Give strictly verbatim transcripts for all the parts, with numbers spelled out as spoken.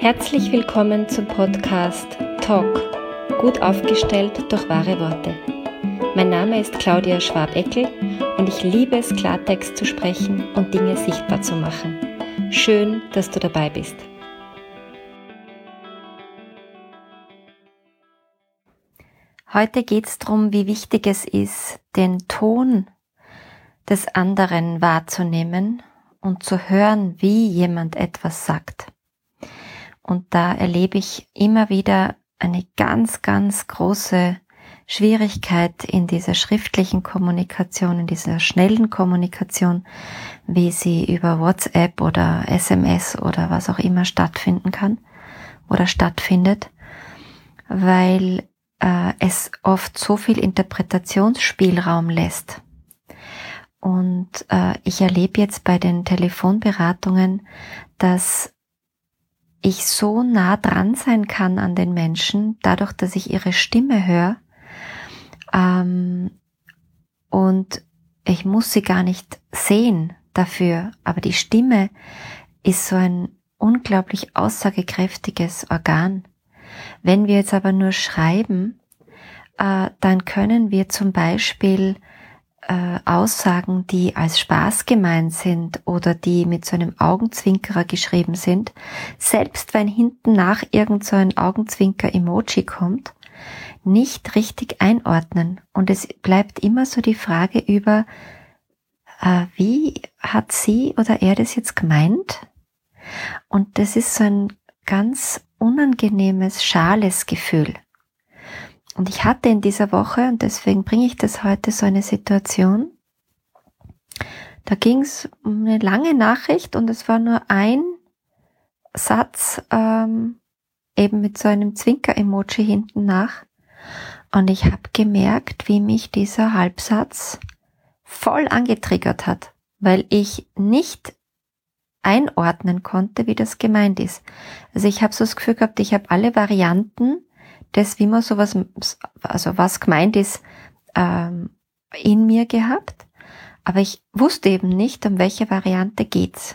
Herzlich willkommen zum Podcast Talk, gut aufgestellt durch wahre Worte. Mein Name ist Claudia Schwab-Eckel und ich liebe es, Klartext zu sprechen und Dinge sichtbar zu machen. Schön, dass du dabei bist. Heute geht es darum, wie wichtig es ist, den Ton des anderen wahrzunehmen und zu hören, wie jemand etwas sagt. Und da erlebe ich immer wieder eine ganz, ganz große Schwierigkeit in dieser schriftlichen Kommunikation, in dieser schnellen Kommunikation, wie sie über WhatsApp oder S M S oder was auch immer stattfinden kann oder stattfindet, weil äh, es oft so viel Interpretationsspielraum lässt. Und äh, ich erlebe jetzt bei den Telefonberatungen, dass ich so nah dran sein kann an den Menschen, dadurch, dass ich ihre Stimme höre, ähm, und ich muss sie gar nicht sehen dafür, aber die Stimme ist so ein unglaublich aussagekräftiges Organ. Wenn wir jetzt aber nur schreiben, äh, dann können wir zum Beispiel äh, Aussagen, die als Spaß gemeint sind oder die mit so einem Augenzwinkerer geschrieben sind, selbst wenn hinten nach irgend so ein Augenzwinker-Emoji kommt, nicht richtig einordnen. Und es bleibt immer so die Frage über, äh, wie hat sie oder er das jetzt gemeint? Und das ist so ein ganz unangenehmes, schales Gefühl. Und ich hatte in dieser Woche, und deswegen bringe ich das heute, so eine Situation, da ging es um eine lange Nachricht und es war nur ein Satz, ähm, eben mit so einem Zwinker-Emoji hinten nach. Und ich habe gemerkt, wie mich dieser Halbsatz voll angetriggert hat, weil ich nicht einordnen konnte, wie das gemeint ist. Also ich habe so das Gefühl gehabt, ich habe alle Varianten des, wie man sowas, also was gemeint ist, ähm, in mir gehabt, aber ich wusste eben nicht, um welche Variante geht's.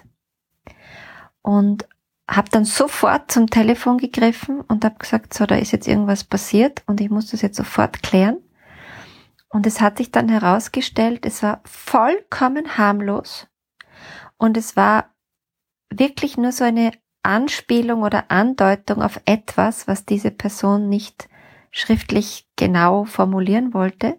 Und habe dann sofort zum Telefon gegriffen und habe gesagt, so, da ist jetzt irgendwas passiert und ich muss das jetzt sofort klären. Und es hat sich dann herausgestellt, es war vollkommen harmlos und es war wirklich nur so eine Anspielung oder Andeutung auf etwas, was diese Person nicht schriftlich genau formulieren wollte.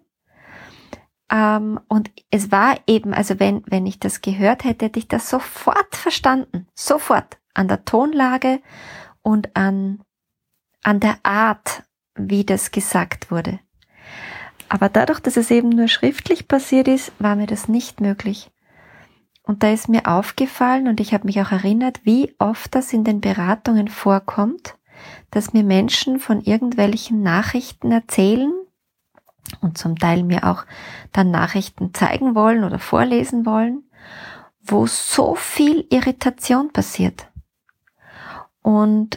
Ähm, und es war eben, also wenn, wenn ich das gehört hätte, hätte ich das sofort verstanden. Sofort. An der Tonlage und an, an der Art, wie das gesagt wurde. Aber dadurch, dass es eben nur schriftlich passiert ist, war mir das nicht möglich. Und da ist mir aufgefallen und ich habe mich auch erinnert, wie oft das in den Beratungen vorkommt, dass mir Menschen von irgendwelchen Nachrichten erzählen und zum Teil mir auch dann Nachrichten zeigen wollen oder vorlesen wollen, wo so viel Irritation passiert. Und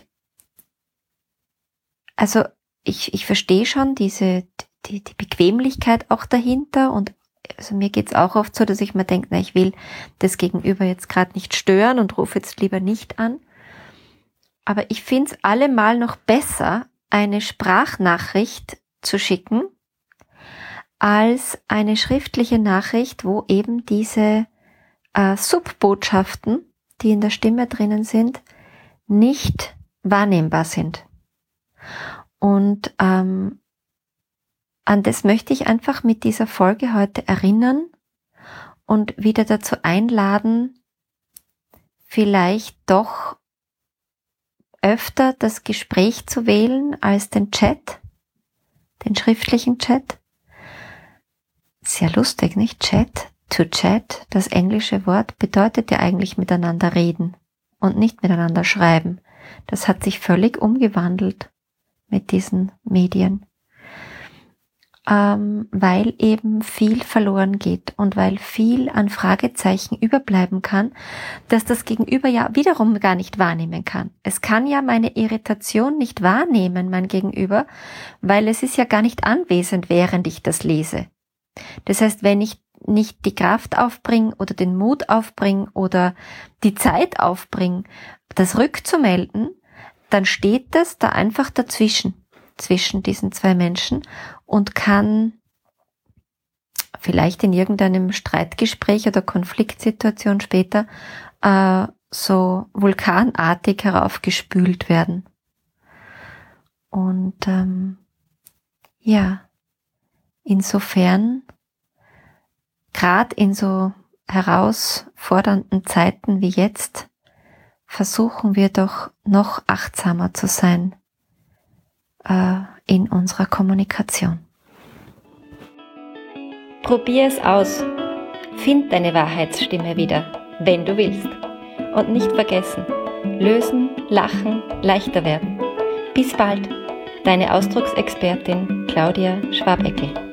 also ich, ich verstehe schon diese die, die Bequemlichkeit auch dahinter und also mir geht's auch oft so, dass ich mir denke, na, ich will das Gegenüber jetzt gerade nicht stören und rufe jetzt lieber nicht an. Aber ich finde es allemal noch besser, eine Sprachnachricht zu schicken, als eine schriftliche Nachricht, wo eben diese äh, Subbotschaften, die in der Stimme drinnen sind, nicht wahrnehmbar sind. Und ähm, an das möchte ich einfach mit dieser Folge heute erinnern und wieder dazu einladen, vielleicht doch öfter das Gespräch zu wählen als den Chat, den schriftlichen Chat. Sehr lustig, nicht? Chat, to chat, das englische Wort bedeutet ja eigentlich miteinander reden und nicht miteinander schreiben. Das hat sich völlig umgewandelt mit diesen Medien. Ähm, weil eben viel verloren geht und weil viel an Fragezeichen überbleiben kann, dass das Gegenüber ja wiederum gar nicht wahrnehmen kann. Es kann ja meine Irritation nicht wahrnehmen, mein Gegenüber, weil es ist ja gar nicht anwesend, während ich das lese. Das heißt, wenn ich nicht die Kraft aufbringe oder den Mut aufbringe oder die Zeit aufbringe, das rückzumelden, dann steht es da einfach dazwischen, zwischen diesen zwei Menschen und kann vielleicht in irgendeinem Streitgespräch oder Konfliktsituation später äh, so vulkanartig heraufgespült werden. Und ähm, ja, insofern, gerade in so herausfordernden Zeiten wie jetzt, versuchen wir doch noch achtsamer zu sein äh, in unserer Kommunikation. Probier es aus. Find deine Wahrheitsstimme wieder, wenn du willst. Und nicht vergessen, lösen, lachen, leichter werden. Bis bald, deine Ausdrucksexpertin Claudia Schwabeckel.